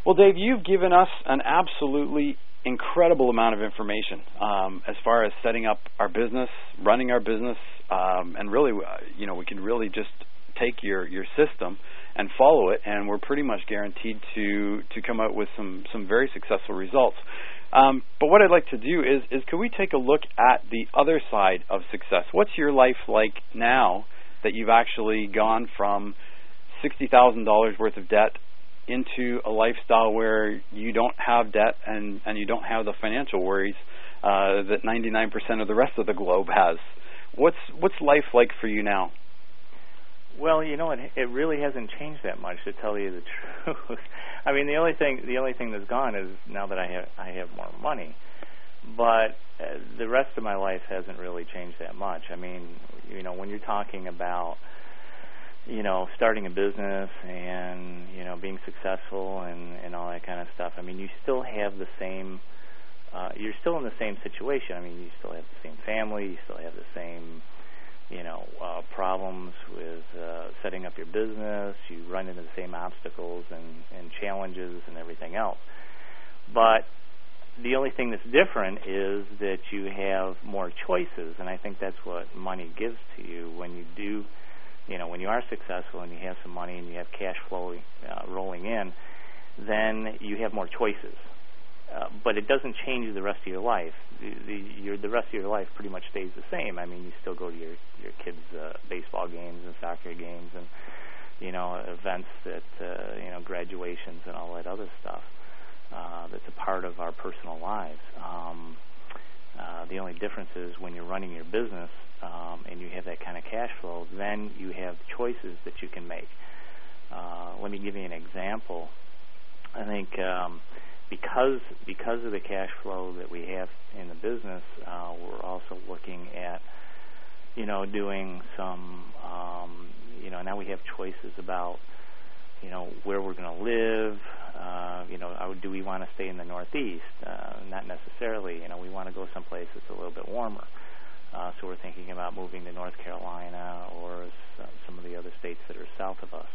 Well, Dave, you've given us an absolutely incredible amount of information as far as setting up our business, running our business, and really, we can really just take your system and follow it, and we're pretty much guaranteed to come out with some very successful results. But what I'd like to do is could we take a look at the other side of success? What's your life like now that you've actually gone from $60,000 worth of debt into a lifestyle where you don't have debt and you don't have the financial worries that 99% of the rest of the globe has? What's life like for you now? Well, it really hasn't changed that much, to tell you the truth. I mean, the only thing that's gone is now that I have more money, but the rest of my life hasn't really changed that much. I mean, when you're talking about starting a business and being successful and all that kind of stuff, I mean, you still have the same. You're still in the same situation. I mean, you still have the same family. You still have the same problems with setting up your business. You run into the same obstacles and challenges and everything else. But the only thing that's different is that you have more choices, and I think that's what money gives to you when you do, when you are successful and you have some money and you have cash flow rolling in, then you have more choices. But it doesn't change the rest of your life. The rest of your life pretty much stays the same. I mean, you still go to your kids' baseball games and soccer games and events that graduations and all that other stuff that's a part of our personal lives. The only difference is when you're running your business and you have that kind of cash flow, then you have choices that you can make. Let me give you an example. I think because of the cash flow that we have in the business, we're also looking at, doing some, now we have choices about, where we're going to live. Do we want to stay in the Northeast? Not necessarily. We want to go someplace that's a little bit warmer. So we're thinking about moving to North Carolina or some of the other states that are south of us.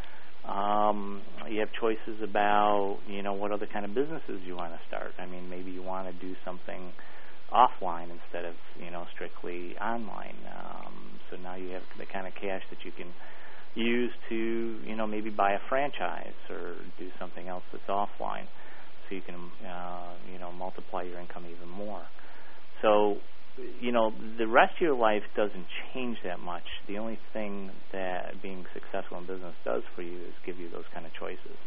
You have choices about, what other kind of businesses you want to start. I mean, maybe you want to do something offline instead of, strictly online. So now you have the kind of cash that you can use to, maybe buy a franchise or do something else that's offline so you can, multiply your income even more. So, the rest of your life doesn't change that much. The only thing that being successful in business does for you is give you those kind of choices.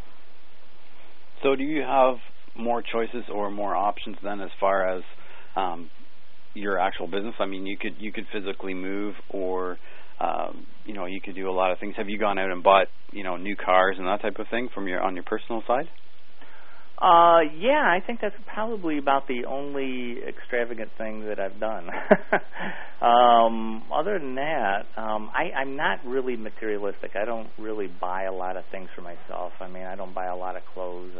So do you have more choices or more options then as far as your actual business? I mean, you could physically move or, you could do a lot of things. Have you gone out and bought, new cars and that type of thing on your personal side? Yeah, I think that's probably about the only extravagant thing that I've done. Other than that, I'm not really materialistic. I don't really buy a lot of things for myself. I mean, I don't buy a lot of clothes.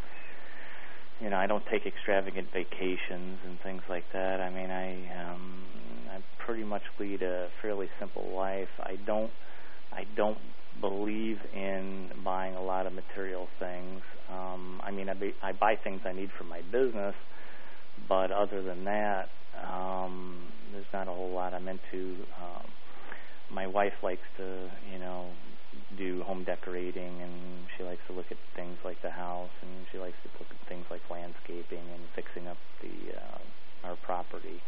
I don't take extravagant vacations and things like that. I mean, I pretty much lead a fairly simple life. I don't believe in buying a lot of material things. I mean, I buy things I need for my business, but other than that, there's not a whole lot I'm into. My wife likes to, do home decorating, and she likes to look at things like the house, and she likes to look at things like landscaping and fixing up our property.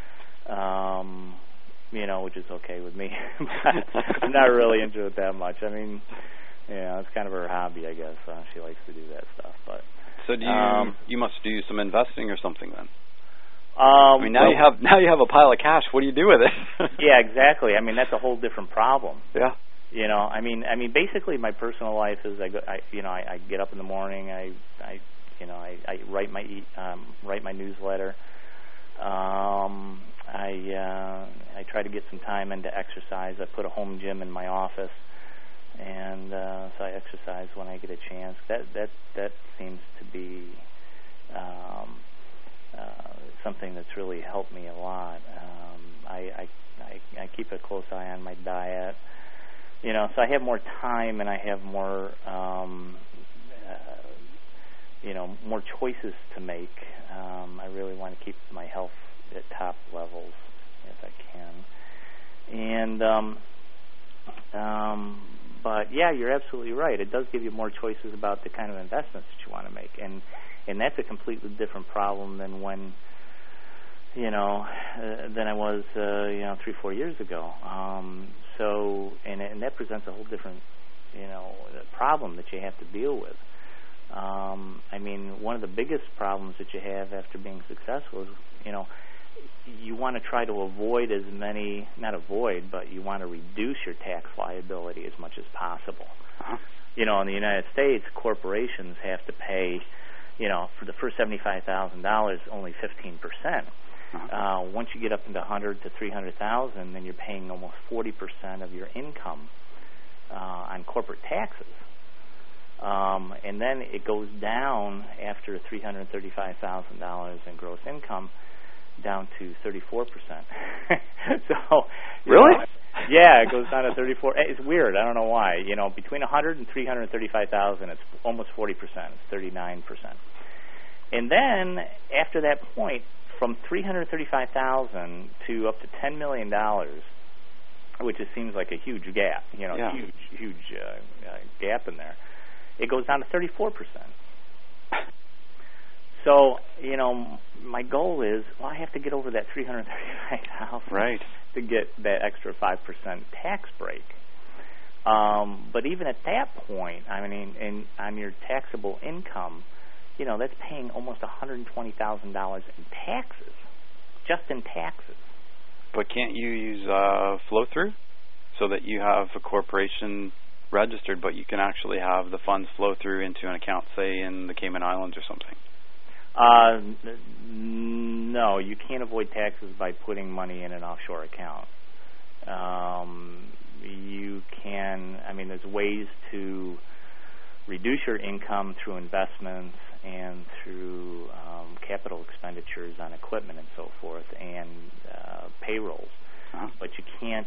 Which is okay with me. I'm not really into it that much. I mean, it's kind of her hobby, I guess. She likes to do that stuff. But so do you must do some investing or something then? I mean, now you have a pile of cash. What do you do with it? Yeah, exactly. I mean, that's a whole different problem. Yeah. I mean, basically, my personal life is I get up in the morning. I write my newsletter. I try to get some time into exercise. I put a home gym in my office, and so I exercise when I get a chance. That seems to be something that's really helped me a lot. I keep a close eye on my diet. So I have more time and I have more more choices to make. I really want to keep my health at top levels if I can. And but yeah, you're absolutely right. It does give you more choices about the kind of investments that you want to make, and that's a completely different problem than when than I was 3-4 years ago. So and that presents a whole different problem that you have to deal with. I mean, one of the biggest problems that you have after being successful is, you want to try to avoid not avoid, but you want to reduce your tax liability as much as possible. Uh-huh. In the United States, corporations have to pay, for the first $75,000, only 15%. Uh-huh. Once you get up into 100 to 300,000, then you're paying almost 40% of your income on corporate taxes. And then it goes down after $335,000 in gross income down to 34%. So really? Yeah, it goes down to 34. It's weird. I don't know why. Between 100 and 335,000, it's almost 40%. It's 39%. And then after that point, from 335,000 to up to $10 million, which it seems like a huge gap. Yeah. Huge gap in there. It goes down to 34%. So, my goal is, I have to get over that 335,000 right. to get that extra 5% tax break. But even at that point, on your taxable income, that's paying almost $120,000 in taxes, just in taxes. But can't you use flow-through so that you have a corporation registered, but you can actually have the funds flow through into an account, say, in the Cayman Islands or something? No, you can't avoid taxes by putting money in an offshore account. You can, there's ways to reduce your income through investments and through capital expenditures on equipment and so forth, and payrolls. Uh-huh. But you can't.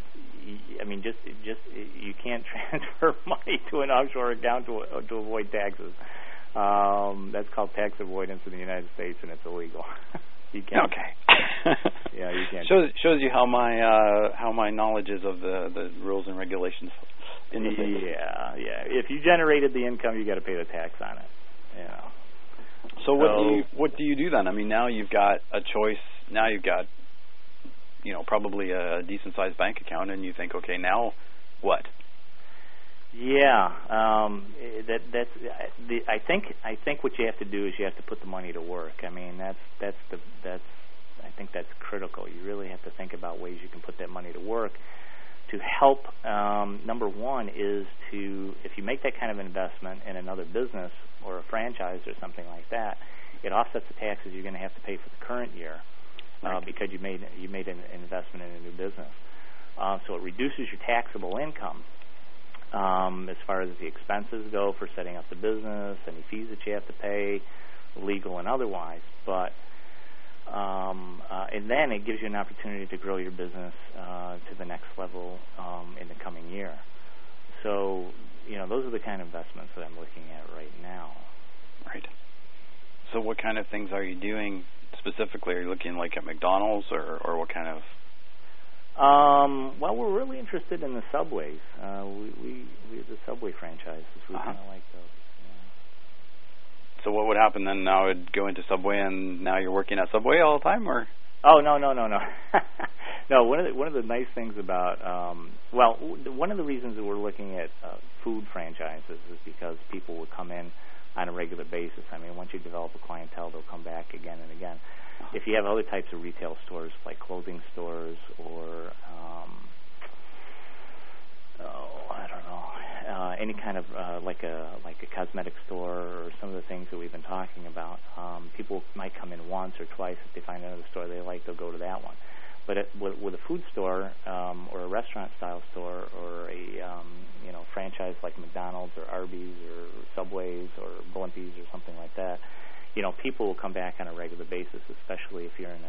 You can't transfer money to an offshore account to avoid taxes. That's called tax avoidance in the United States, and it's illegal. You can't. Okay. Yeah, you can't. Shows you how my knowledge is of the rules and regulations in the States. Yeah. If you generated the income, you got to pay the tax on it. So what do you do then? Now you've got a choice. Now you've got probably a decent sized bank account, and you think, okay, now what? Yeah, I think what you have to do is you have to put the money to work. I think that's critical. You really have to think about ways you can put that money to work to help. Number one is if you make that kind of investment in another business or a franchise or something like that, it offsets the taxes you're going to have to pay for the current year. Because you made an investment in a new business, so it reduces your taxable income as far as the expenses go for setting up the business, any fees that you have to pay, legal and otherwise. But and then it gives you an opportunity to grow your business to the next level in the coming year. So those are the kind of investments that I'm looking at right now. Right. So what kind of things are you doing? Specifically, are you looking like at McDonald's or what kind of? Well, we're really interested in the Subways. We the Subway franchises. We kind of like those. Yeah. So what would happen then? Now I'd go into Subway, and now you're working at Subway all the time, or? Oh no. No, one of the nice things about one of the reasons that we're looking at food franchises is because people would come in on a regular basis. Once you develop a clientele, they'll come back again and again. If you have other types of retail stores, like clothing stores or, any kind of like a cosmetic store or some of the things that we've been talking about, people might come in once or twice. If they find another store they like, they'll go to that one. But with a food store or a restaurant-style store or a franchise like McDonald's or Arby's or Subways or Blimpies or something like that, people will come back on a regular basis, especially if you're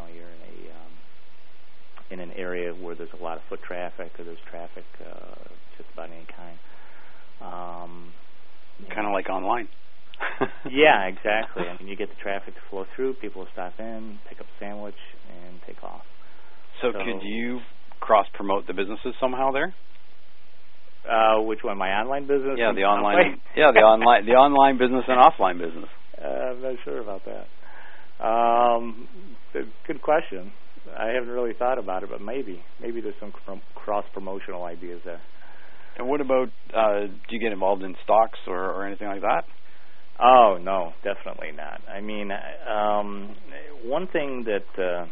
in an area where there's a lot of foot traffic or there's traffic just about any kind. Kind of like online. Yeah, exactly. I mean, you get the traffic to flow through, people will stop in, pick up a sandwich, and take off. So could you cross-promote the businesses somehow there? Which one? My online business? Yeah, the online. Yeah, the online business and offline business. I'm not sure about that. Good question. I haven't really thought about it, but maybe there's some cross-promotional ideas there. And what about, do you get involved in stocks or anything like that? Oh, no, definitely not. I mean, one thing that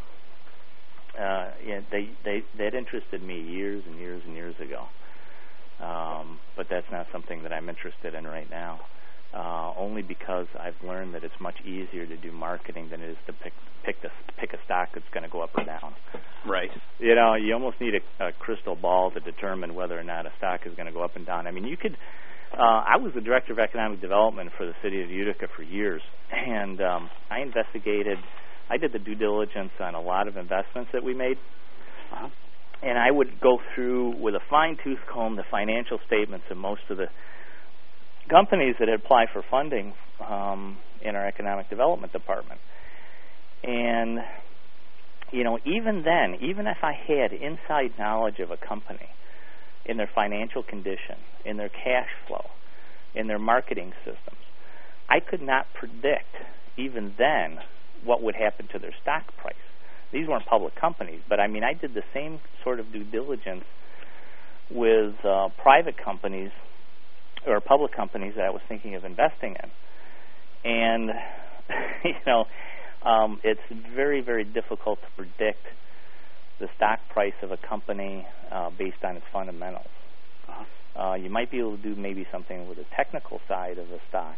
that interested me years and years and years ago, but that's not something that I'm interested in right now. Only because I've learned that it's much easier to do marketing than it is to pick a stock that's going to go up or down. Right. You know, you almost need a crystal ball to determine whether or not a stock is going to go up and down. I mean, you could. I was the director of economic development for the city of Utica for years, and I did the due diligence on a lot of investments that we made. Uh-huh. And I would go through with a fine-tooth comb the financial statements of most of the companies that apply for funding in our economic development department. And, you know, even then, even if I had inside knowledge of a company, in their financial condition, in their cash flow, in their marketing systems, I could not predict, even then, what would happen to their stock price. These weren't public companies, but I mean, I did the same sort of due diligence with private companies or public companies that I was thinking of investing in. And, you know, it's very, very difficult to predict the stock price of a company based on its fundamentals. Uh-huh. You might be able to do maybe something with the technical side of a stock,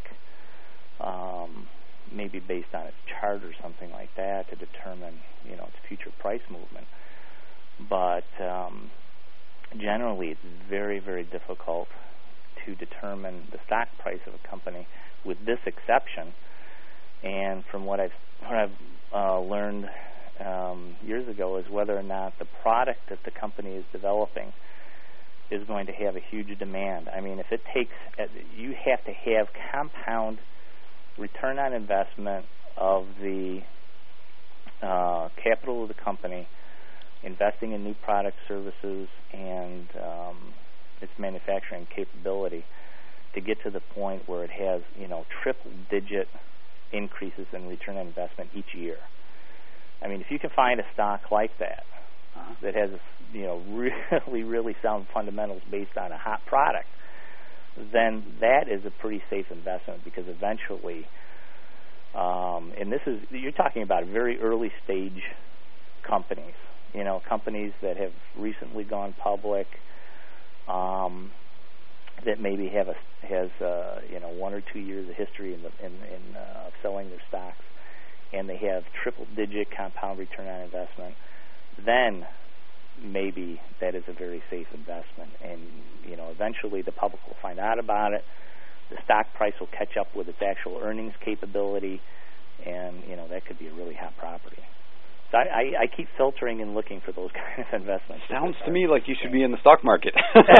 maybe based on its chart or something like that to determine, you know, its future price movement. But generally, it's very, very difficult to determine the stock price of a company, with this exception. And from what I've learned years ago, is whether or not the product that the company is developing is going to have a huge demand. I mean, if it takes, you have to have compound return on investment of the capital of the company, investing in new products, services, and its manufacturing capability to get to the point where it has, you know, triple-digit increases in return on investment each year. I mean, if you can find a stock like that, that has, you know, really, really sound fundamentals based on a hot product, then that is a pretty safe investment, because eventually, and this is, you're talking about very early stage companies, you know, companies that have recently gone public, that maybe has you know, 1 or 2 years of history in selling their stocks, and they have triple-digit compound return on investment, then maybe that is a very safe investment. And, you know, eventually the public will find out about it. The stock price will catch up with its actual earnings capability, and, you know, that could be a really hot property. So I keep filtering and looking for those kind of investments. Sounds to me like you should be in the stock market.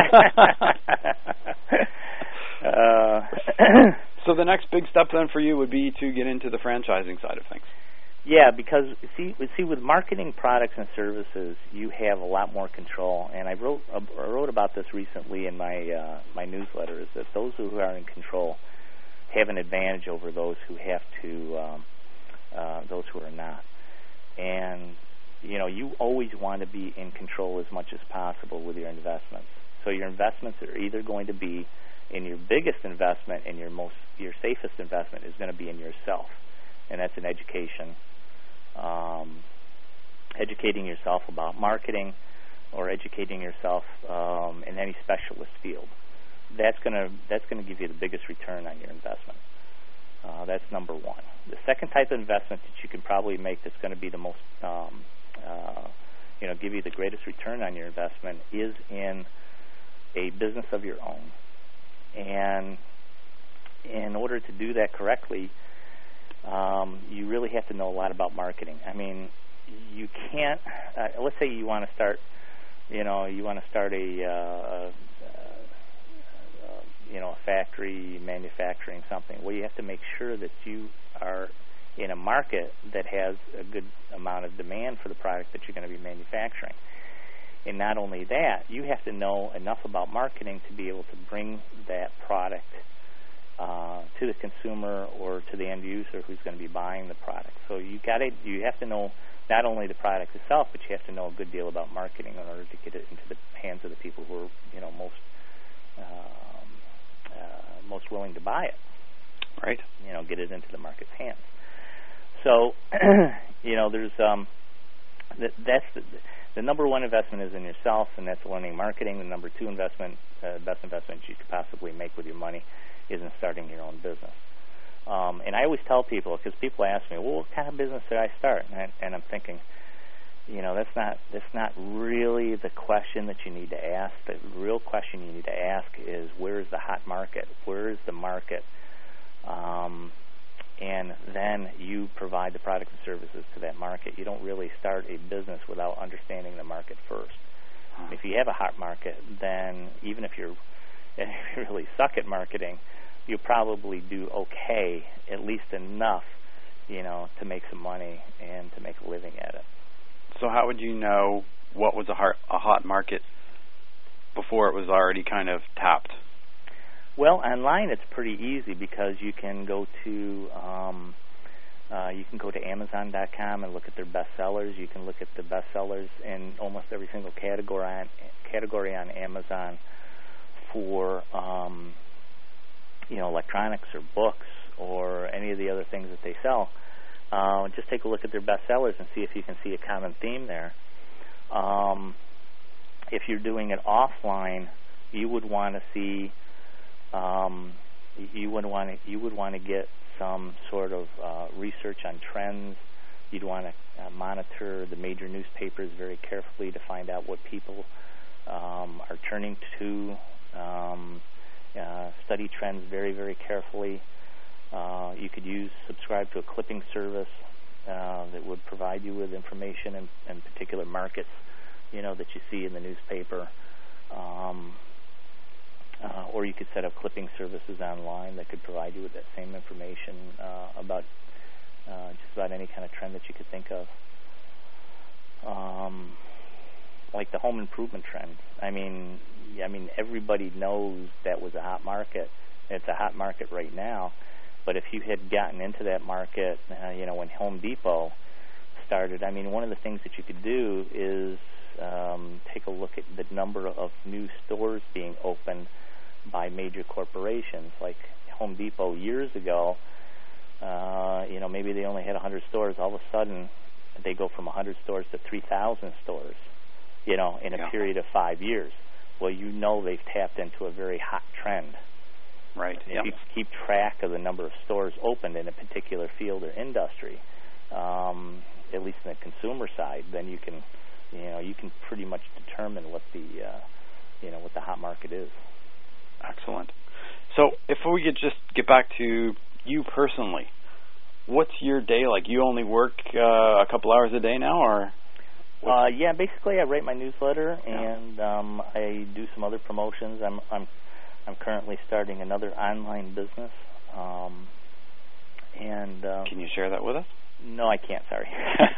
So the next big step then for you would be to get into the franchising side of things. Yeah, because see, with marketing products and services, you have a lot more control. And I wrote about this recently in my my newsletter. Is that those who are in control have an advantage over those who have to those who are not. And you know, you always want to be in control as much as possible with your investments. So your investments are either going to be in your biggest investment, and your safest investment is going to be in yourself, and that's in education. Educating yourself about marketing, or educating yourself in any specialist field. That's gonna give you the biggest return on your investment. That's number one. The second type of investment that you can probably make that's going to be the most, you know, give you the greatest return on your investment is in a business of your own. And in order to do that correctly, you really have to know a lot about marketing. I mean, you can't. Let's say you want to start, you know, a a factory manufacturing something. Well, you have to make sure that you are in a market that has a good amount of demand for the product that you're going to be manufacturing. And not only that, you have to know enough about marketing to be able to bring that product to the consumer or to the end user who's going to be buying the product. So you have to know not only the product itself, but you have to know a good deal about marketing in order to get it into the hands of the people who are most willing to buy it. Right. Get it into the market's hands. So there's that's the number one investment is in yourself, and that's learning marketing. The number two investment, best investment you could possibly make with your money, is in starting your own business. And I always tell people, because people ask me, well, what kind of business did I start? And I'm thinking, that's not really the question that you need to ask. The real question you need to ask is, where is the hot market? Where is the market? And then you provide the products and services to that market. You don't really start a business without understanding the market first. If you have a hot market, then even if you really suck at marketing, you'll probably do okay, at least enough, to make some money and to make a living at it. So how would you know what was a hot market before it was already kind of tapped? Well, online it's pretty easy because you can go to Amazon.com and look at their bestsellers. You can look at the bestsellers in almost every single category on Amazon for electronics or books or any of the other things that they sell. Just take a look at their bestsellers and see if you can see a common theme there. If you're doing it offline, you would want to see. You would want to get some sort of research on trends. You'd want to monitor the major newspapers very carefully to find out what people are turning to. Study trends very, very carefully. You could subscribe to a clipping service that would provide you with information in particular markets, that you see in the newspaper. Or you could set up clipping services online that could provide you with that same information about just about any kind of trend that you could think of. Like the home improvement trend. I mean, everybody knows that was a hot market. It's a hot market right now. But if you had gotten into that market, when Home Depot started, one of the things that you could do is take a look at the number of new stores being opened by major corporations. Like Home Depot years ago, maybe they only had 100 stores. All of a sudden, they go from 100 stores to 3,000 stores, in a period of 5 years. Well, they've tapped into a very hot trend. Right. If you keep track of the number of stores opened in a particular field or industry, at least in the consumer side, then you can pretty much determine what the hot market is. Excellent. So if we could just get back to you personally, what's your day like? You only work a couple hours a day now, or? Yeah, basically I write my newsletter and I do some other promotions. I'm currently starting another online business. Can you share that with us? No, I can't. Sorry.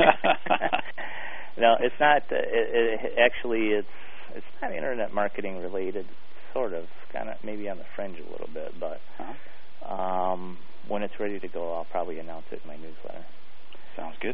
No, it's not. Actually, it's not internet marketing related. Sort of, kind of, maybe on the fringe a little bit, but when it's ready to go, I'll probably announce it in my newsletter. Sounds good.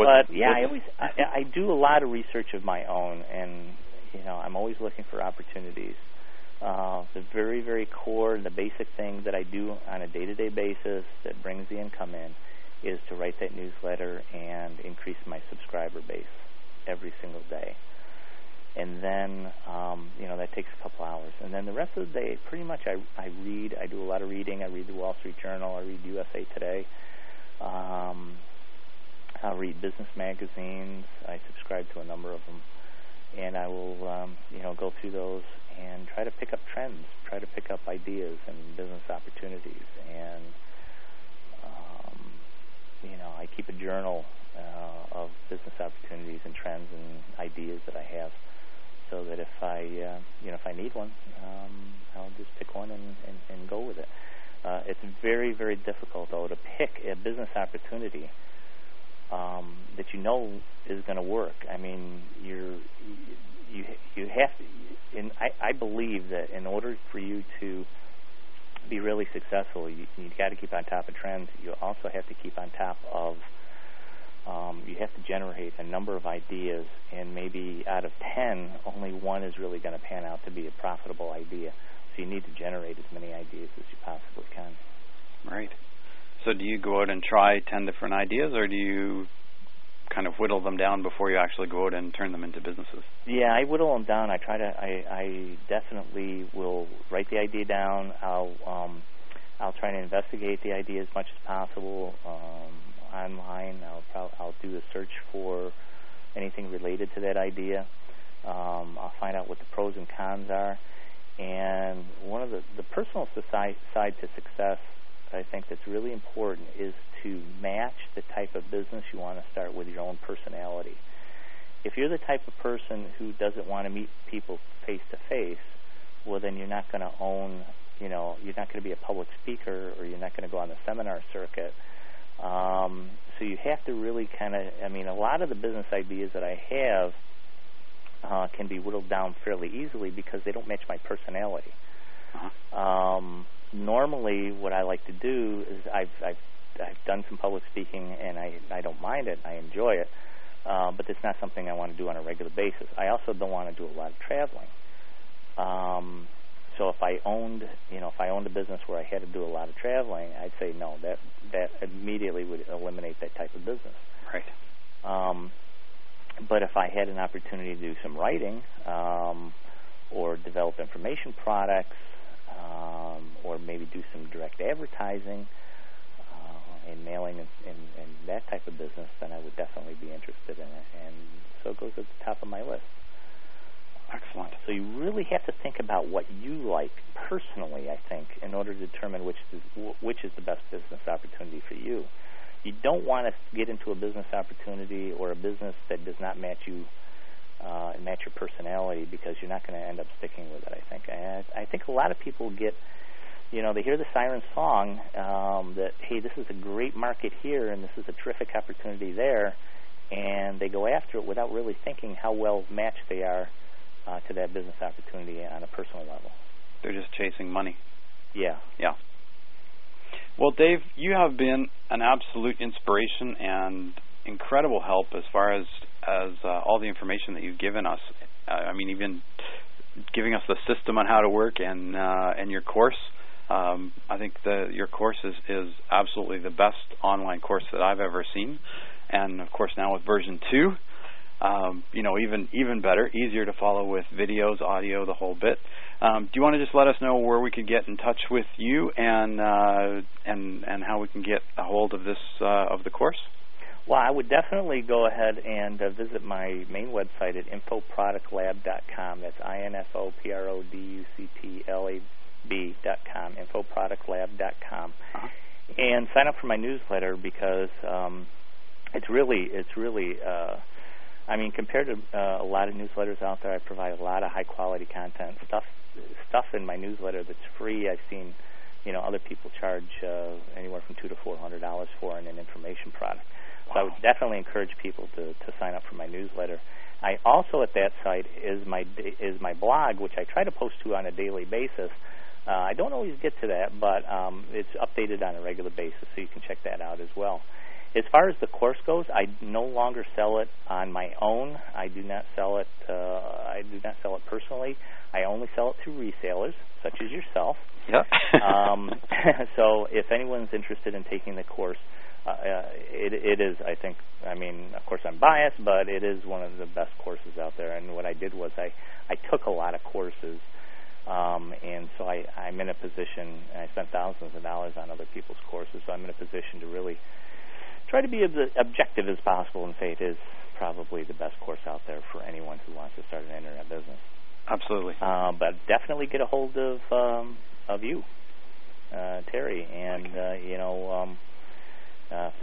I do a lot of research of my own, and I'm always looking for opportunities. The very, very core, the basic thing that I do on a day-to-day basis that brings the income in is to write that newsletter and increase my subscriber base every single day. And then, that takes a couple hours. And then the rest of the day, pretty much I read. I do a lot of reading. I read the Wall Street Journal. I read USA Today. I'll read business magazines. I subscribe to a number of them. And I will, go through those and try to pick up trends, try to pick up ideas and business opportunities. And, I keep a journal of business opportunities and trends and ideas that I have. so that if I if I need one, I'll just pick one and go with it. It's very, very difficult, though, to pick a business opportunity that you know is going to work. I mean, you have to, and I believe that in order for you to be really successful, you've got to keep on top of trends. You also have to keep on top of, you have to generate a number of ideas, and maybe out of 10, only one is really going to pan out to be a profitable idea. So you need to generate as many ideas as you possibly can. Right. So do you go out and try 10 different ideas, or do you kind of whittle them down before you actually go out and turn them into businesses? Yeah, I whittle them down. I definitely will write the idea down. I'll try to investigate the idea as much as possible online. I'll do a search for anything related to that idea. I'll find out what the pros and cons are. And one of the personal side to success, I think that's really important, is to match the type of business you want to start with your own personality. If you're the type of person who doesn't want to meet people face to face, well, then you're not going to own, you're not going to be a public speaker, or you're not going to go on the seminar circuit. So you have to really a lot of the business ideas that I have can be whittled down fairly easily because they don't match my personality. Uh-huh. Normally, what I like to do is I've done some public speaking, and I don't mind it. I enjoy it, but it's not something I want to do on a regular basis. I also don't want to do a lot of traveling. So if I owned a business where I had to do a lot of traveling, I'd say no. That immediately would eliminate that type of business. Right. But if I had an opportunity to do some writing, or develop information products, or maybe do some direct advertising and mailing and that type of business, then I would definitely be interested in it. And so it goes at the top of my list. Excellent. So you really have to think about what you like personally, I think, in order to determine which is the best business opportunity for you. You don't want to get into a business opportunity or a business that does not match you, match your personality, because you're not going to end up sticking with it, I think. And I think a lot of people get, they hear the siren song that, hey, this is a great market here and this is a terrific opportunity there, and they go after it without really thinking how well matched they are to that business opportunity on a personal level. They're just chasing money. Yeah. Yeah. Well, Dave, you have been an absolute inspiration and incredible help as far as all the information that you've given us. Even giving us the system on how to work and your course. I think your course is absolutely the best online course that I've ever seen. And, of course, now with version 2, even better, easier to follow with videos, audio, the whole bit. Do you want to just let us know where we could get in touch with you and how we can get a hold of this of the course? Well, I would definitely go ahead and visit my main website at infoproductlab.com. That's infoproductlab.com, infoproductlab.com. Uh-huh. And sign up for my newsletter, because it's really compared to a lot of newsletters out there, I provide a lot of high-quality content, stuff in my newsletter that's free. I've seen, other people charge anywhere from $200 to $400 for in an information product. Wow. So I would definitely encourage people to sign up for my newsletter. I also, at that site, is my blog, which I try to post to on a daily basis. I don't always get to that, but it's updated on a regular basis, so you can check that out as well. As far as the course goes, I no longer sell it on my own. I do not sell it. Personally. I only sell it through resellers, such as yourself. Yeah. So if anyone's interested in taking the course, it is. I think. Of course, I'm biased, but it is one of the best courses out there. And what I did was I took a lot of courses, and so I'm in a position. And I spent thousands of dollars on other people's courses, so I'm in a position to really try to be as objective as possible and say it is probably the best course out there for anyone who wants to start an internet business. Absolutely. But definitely get a hold of you, Terry, and if they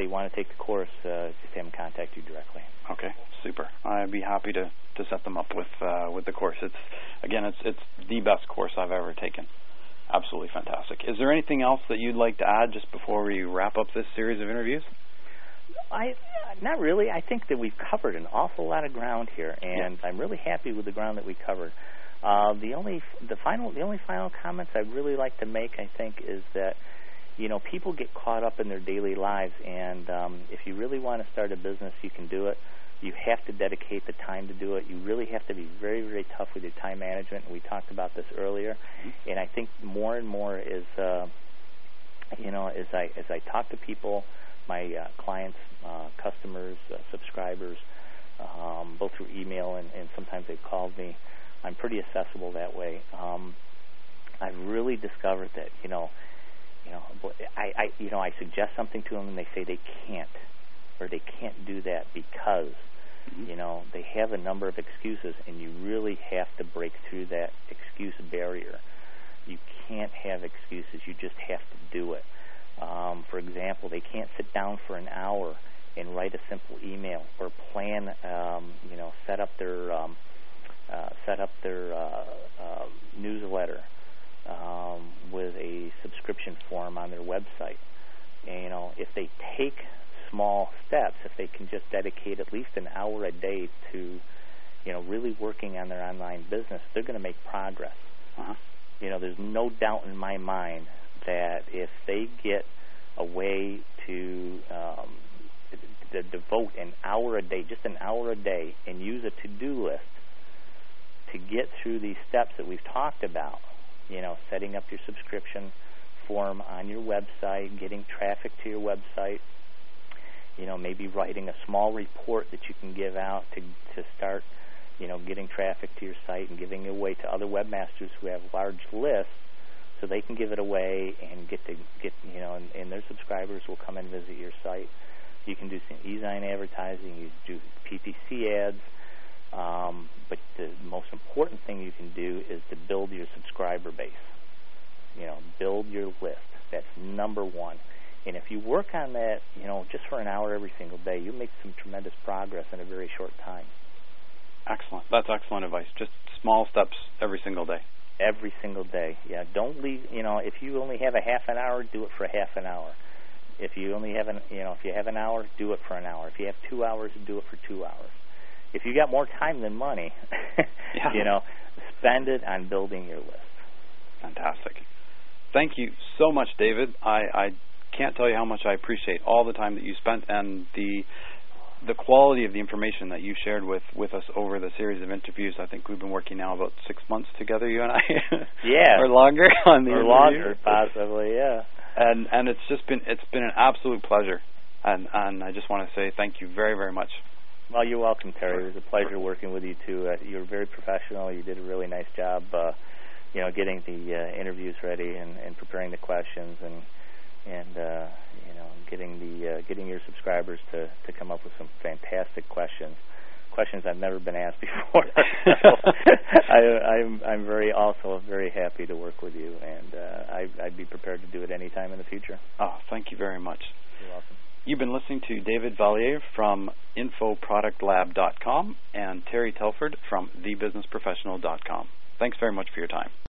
they want to take the course, just have them contact you directly. Okay, super. I'd be happy to set them up with the course. It's the best course I've ever taken. Absolutely fantastic. Is there anything else that you'd like to add just before we wrap up this series of interviews? Not really. I think that we've covered an awful lot of ground here, and I'm really happy with the ground that we covered. The only final comments I'd really like to make, I think, is that people get caught up in their daily lives, and if you really want to start a business, you can do it. You have to dedicate the time to do it. You really have to be very, very tough with your time management. We talked about this earlier, and I think more and more as I talk to people, my clients, customers, subscribers, both through email and sometimes they've called me. I'm pretty accessible that way. I've really discovered that I suggest something to them and they say they can't, or they can't do that because they have a number of excuses, and you really have to break through that excuse barrier. You can't have excuses. You just have to do it. For example, they can't sit down for an hour and write a simple email or plan, set up their newsletter with a subscription form on their website. And, if they take small steps, if they can just dedicate at least an hour a day to, really working on their online business, they're going to make progress. There's no doubt in my mind that if they get a way to devote an hour a day, just an hour a day, and use a to-do list to get through these steps that we've talked about, setting up your subscription form on your website, getting traffic to your website, maybe writing a small report that you can give out to start, getting traffic to your site and giving it away to other webmasters who have large lists, so they can give it away and and their subscribers will come and visit your site. You can do some e-sign advertising, you do PPC ads, but the most important thing you can do is to build your subscriber base. Build your list. That's number one. And if you work on that, just for an hour every single day, you'll make some tremendous progress in a very short time. Excellent. That's excellent advice. Just small steps every single day. Every single day. Yeah. Don't leave. If you only have a half an hour, do it for half an hour. If you only have if you have an hour, do it for an hour. If you have 2 hours, do it for 2 hours. If you got more time than money, spend it on building your list. Fantastic. Thank you so much, David. I can't tell you how much I appreciate all the time that you spent and the quality of the information that you shared with us over the series of interviews. I think we've been working now about 6 months together, you and I. Yeah. Or longer on the Or interview. longer, possibly, yeah. And it's been an absolute pleasure. And I just want to say thank you very, very much. Well, you're welcome, Terry. It was a pleasure working with you, too. You were very professional. You did a really nice job, getting the interviews ready and preparing the questions and getting your subscribers to come up with some fantastic questions I've never been asked before. I'm also very happy to work with you, and I'd be prepared to do it any time in the future. Oh, thank you very much. You're welcome. You've been listening to David Valier from infoproductlab.com and Terry Telford from thebusinessprofessional.com. Thanks very much for your time.